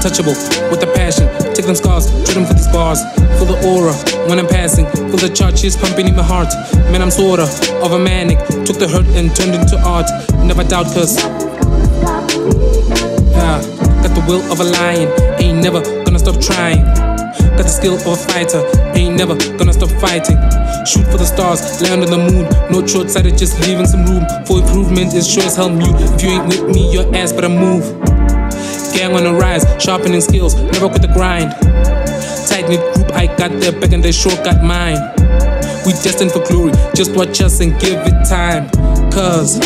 untouchable with a passion. Take them scars, treat them for these bars. Feel the aura when I'm passing. Feel the charges pumping in my heart. Man, I'm sorta of a manic. Took the hurt and turned into art. Never doubt, cause got the will of a lion. Ain't never gonna stop trying. Got the skill of a fighter. Ain't never gonna stop fighting. Shoot for the stars, land on the moon. No short-sighted, just leaving some room for improvement. Is sure as hell mute. If you ain't with me, your ass better move. Gang on the rise, sharpening skills, never quit the grind. Tight-knit group, I got their back and they sure got mine. We destined for glory, just watch us and give it time. Cause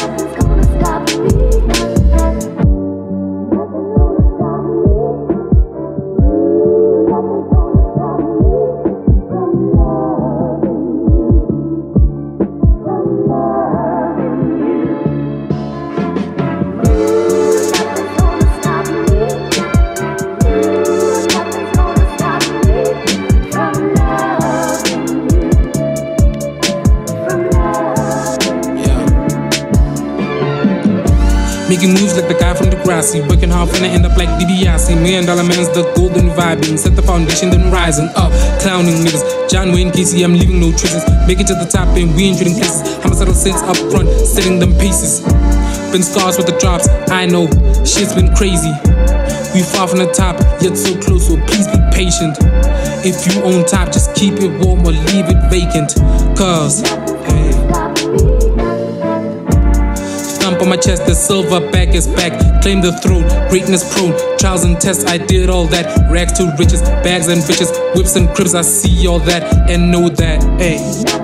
making moves like the guy from Degrassi. Working hard, finna end up like DiBiase. $1 million man's the golden vibing. Set the foundation, then rising up. Clowning niggas, John Wayne Casey, I'm leaving no traces. Make it to the top and we ain't trading places. Homicidal saints up front, setting them paces. Been scars with the drops, I know, shit's been crazy. We far from the top, yet so close, so please be patient. If you own top, just keep it warm or leave it vacant. Cause, hey, thump on my chest, the silver back is back. Claim the throne, greatness prone. Trials and tests, I did all that. Rags to riches, bags and bitches, whips and cribs, I see all that and know that. Hey.